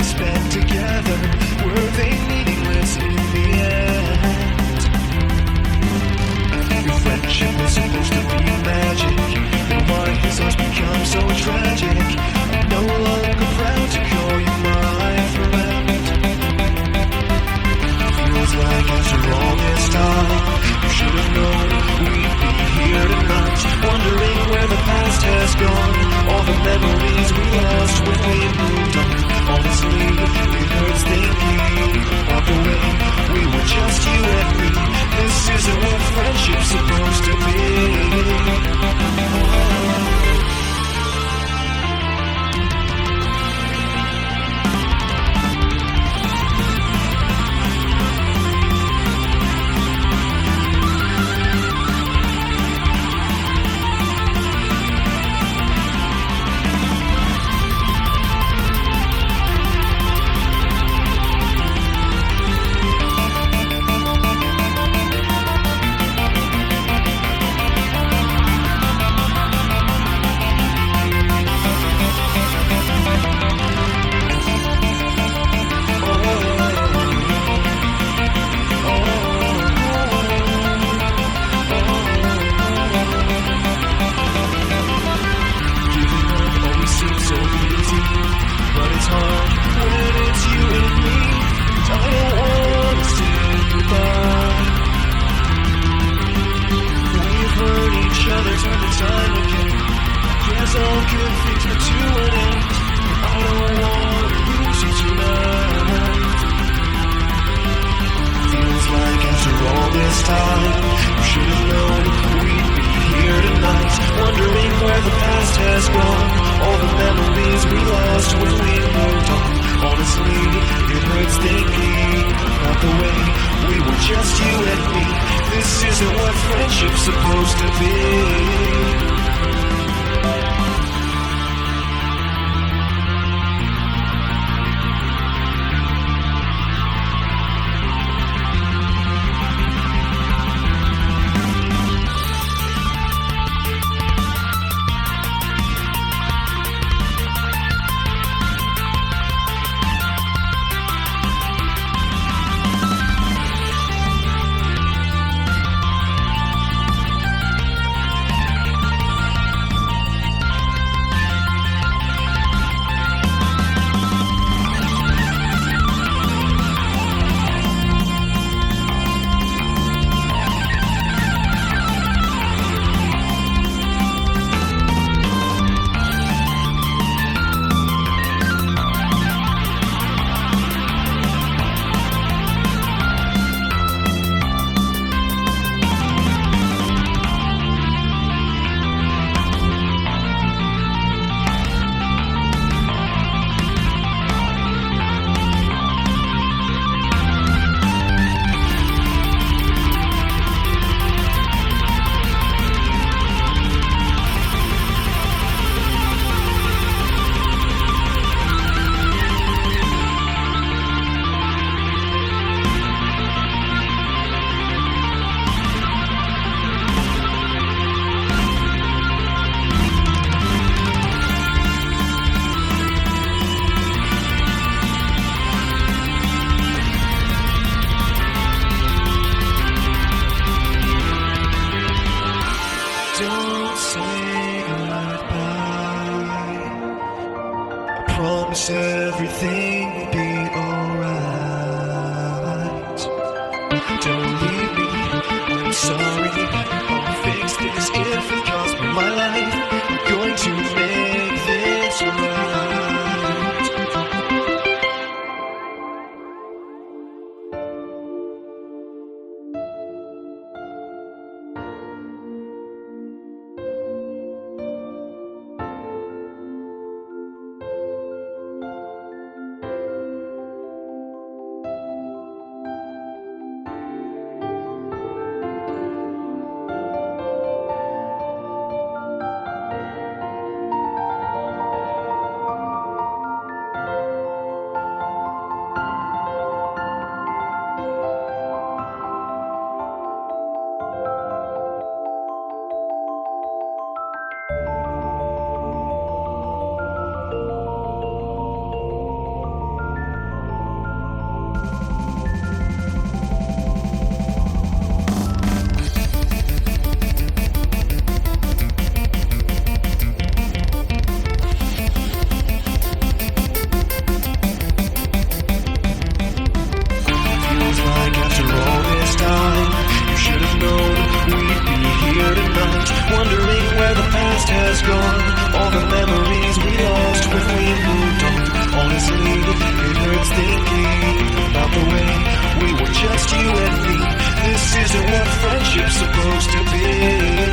we spent together, were they meaningless in the end? Your friendship was supposed to be magic, and why has ours become so tragic? I'm no longer proud to call you my friend. Feels like after all this time, you should have known we'd be here tonight, wondering where the past has gone, all the memories we lost when we moved on. Honestly, it hurts thinking about the way we were just you and me. This isn't what friendship's supposed to be. Don't say goodbye. I promise everything will be alright. Don't leave me, I'm sorry. I'll fix this if it costs me my life. I'm going to make this right. here tonight, wondering where the past has gone, all the memories we lost when we moved on. Honestly, it hurts thinking about the way we were just you and me. This isn't what friendship's supposed to be.